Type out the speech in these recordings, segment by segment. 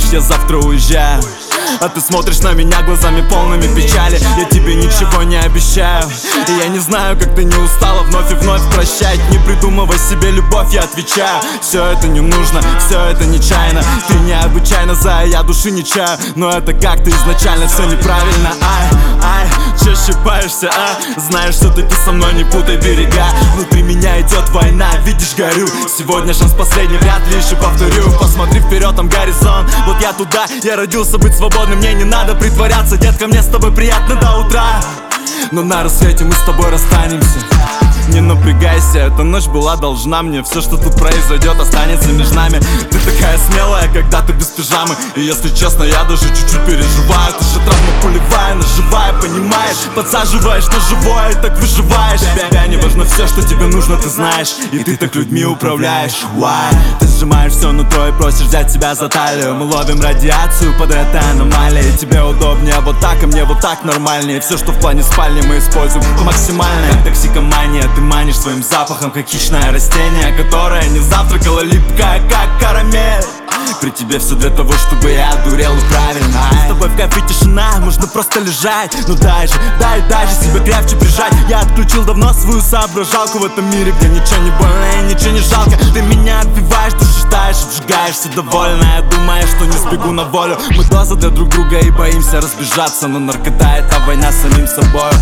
Знаешь, я завтра уезжаю, а ты смотришь на меня глазами полными печали. Я тебе ничего не обещаю, и я не знаю, как ты не устала вновь и вновь прощать. Не придумывай себе любовь, я отвечаю. Все это не нужно, все это нечаянно. Ты необычайно зая, я души не чаю. Но это как-то изначально все неправильно. Ай, че щипаешься, а? Знаешь, все-таки со мной не путай берега. Внутри меня идет война, видишь, горю. Сегодня шанс последний, вряд ли еще повторю. Посмотри вперед, там горизонт, вот я туда. Я родился быть свободным, мне не надо притворяться. Детка, мне с тобой приятно до утра, но на рассвете мы с тобой расстанемся. Не напрягайся, эта ночь была должна мне. Все, что тут произойдет, останется между нами. Ты такая смелая, когда ты без пижамы. И если честно, я даже чуть-чуть переживаю. Ты же травма пулевая, наживая, понимаешь? Подсаживаешь на живое и так выживаешь. Тебя не важно все, что тебе нужно, ты знаешь. И ты так людьми управляешь. Why? Ты сжимаешь все нутро и просишь взять себя за талию. Мы ловим радиацию под этой аномалией. Тебе удобнее вот так, а мне вот так нормальнее. Все, что в плане спальни, мы используем по максимальной. Как токсикомания, ты манишь своим запахом, как хищное растение, которое не завтракало, липкая, как карамель. При тебе все для того, чтобы я одурел и правильно. С тобой в кайфе тишина, можно просто лежать. Ну дай же себя крепче прижать. Я отключил давно свою соображалку в этом мире, где ничего не больно и ничего не жалко. Ты меня отбиваешь, ты ждаешь, обжигаешься довольная, думаешь, что не сбегу на волю. Мы доза для друг друга и боимся разбежаться, но наркота — это война с самим собой.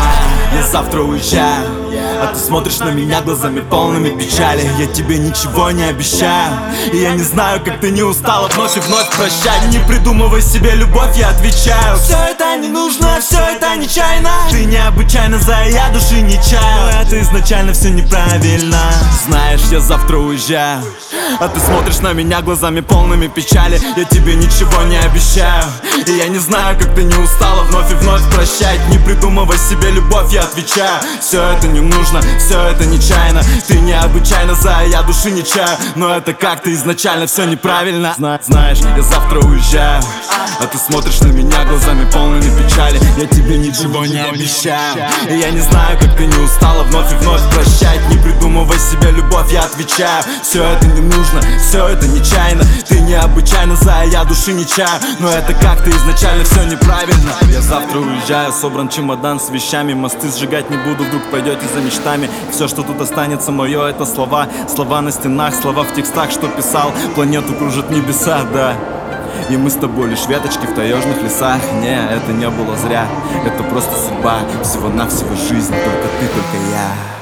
Я завтра уезжаю, а ты смотришь на меня глазами полными печали. Я тебе ничего не обещаю, и я не знаю, как ты не устала вновь и вновь прощать. Не придумывай себе любовь, я отвечаю. Все это не нужно, все это нечаянно. Ты необычайно зая, я души не чаю. Но это изначально все неправильно. Знаешь, я завтра уезжаю, а ты смотришь на меня глазами полными печали. Я тебе ничего не обещаю, и я не знаю, как ты не устала вновь и вновь прощать. Не придумывай себе любовь, я отвечаю. Все это не нужно, все это нечаянно. Ты необычайно зая, я души не чаю. Но это как-то изначально все неправильно. Знаешь, я завтра уезжаю, а ты смотришь на меня глазами полными печали. Я тебе ничего не обещаю, и я не знаю, как ты не устала вновь и вновь прощать. Не придумывай себе любовь, я отвечаю. Все это не нужно, все это нечаянно. Ты необычайно зая, я души не чаю. Но это как-то изначально все неправильно. Я завтра уезжаю, собран чемодан с вещами. Мосты сжигать не буду, вдруг пойдете за мечтами. Все, что тут останется мое, это слова. Слова на стенах, слова в текстах, что писал. Планету кружат небеса, да. И мы с тобой лишь веточки в таежных лесах. Не, это не было зря, это просто судьба. Всего-навсего жизнь, только ты, только я.